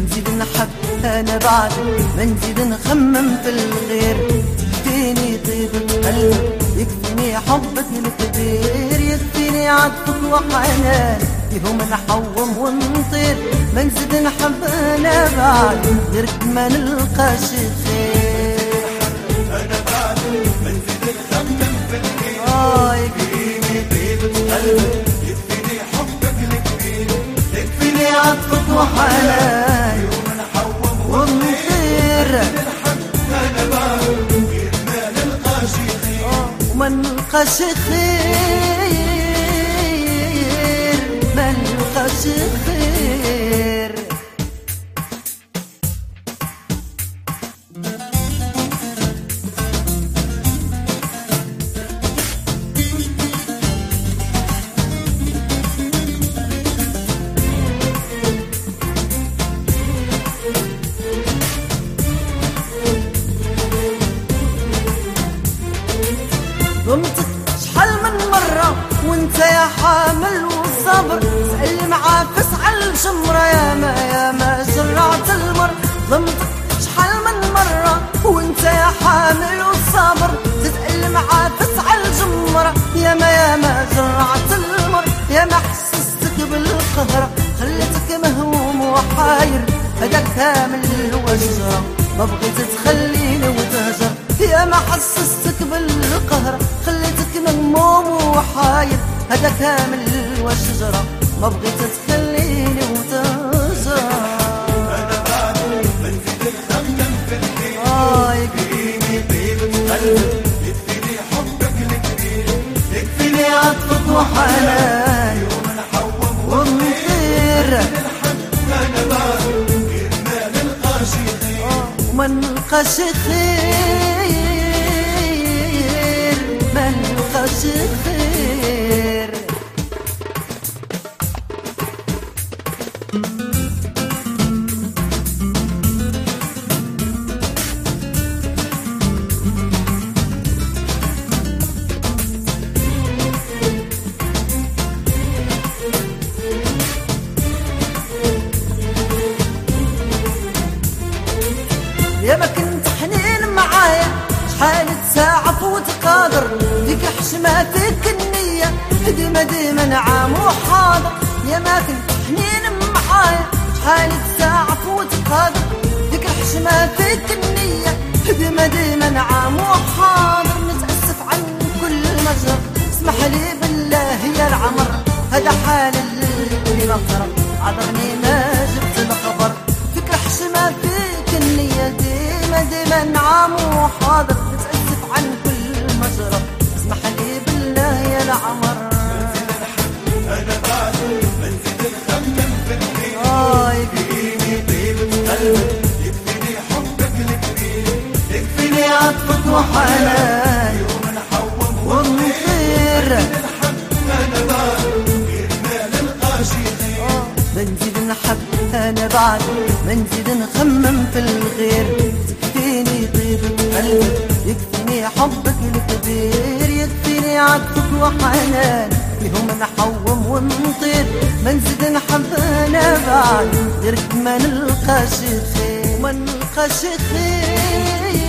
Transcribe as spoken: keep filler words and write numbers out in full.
نزيد نحب انا بعد ما نزيد نخمم في الغير. يكفيني طيبة قلبك، يكفيني حبك الكبير، يكفيني عطفك وحنان فيهم نحوم ونطير. ما نزيد نحب انا بعد غيرك ما نلقاش خير. انا بعد ما نزيد نخمم في الغير. اه يكفيني طيبة قلبك، يكفيني حبك الكبير، يكفيني عطفك وحنان فيهم نحوم ونطير. انا بعد غير ما نلقاش خير. وما نلقاش خير، ما نلقاش خير. ضمتك شحال من مرة وانت يا حامل والصبر، سأل معافس على الجمرة يا ما يا ما زرعت المر. ضمتك شحال من مرة وانت يا حامل والصبر، تسأل معافس على الجمرة يا ما يا ما زرعت المر. يا ما حسستك بالقهرة، خليتك مهموم وحاير، هداك كامل الوجرة ما بغيت تخليني وتهجر. يا ما حسستك بالقهر، خليتك مهموم وحاير، هذا كامل والشجرة ما بغيت تخليني وتهجر. انا بعد ما نزيد نخمم في الغير. اه يكفيني طيبة قلبك، يكفيني حبك الكبير، يكفيني عطفك وحنان يوم نحوم ونطير. انا بعد غير ما نلقاش خير. وما نلقاش خير، ما نلقاش خير. يا ما كنت حنين معايا، شحال ساعة فوت قادر، فيك حشماتك النية ديما ديما نعام وحاضر. يا ما كنت حنين معايا، شحال ساعة فوت قادر، فيك حشماتك النية ديما ديما نعام وحاضر. نتأسف عن كل مجر، اسمح لي بالله يا العمر، هذا حال اللي نظر، عذرني ما جبت الخبر. فيك حشمة فيك النية ديما ديما نعام وحاضر. نتأسف عن كل مجرى، اسمح لي بالله يا العمر. انا بعد ما نزيد نخمم في الغير. اه يكفيني طيبة قلبك، يكفيني حبك الكبير، يكفيني عطفك وحنان يوم نحوم ونطير. انا بعد غير ما نلقاش خير. ما نزيد نحب انا بعد ما نزيد نخمم في الغير. يكفيني طيبة قلبك، يكفيني حبك الكبير، يكفيني عطفك وحنان فيهم نحوم ونطير. ما نزيد نحب انا بعد غيرك ما نلقاش خير، ما نلقاش خير.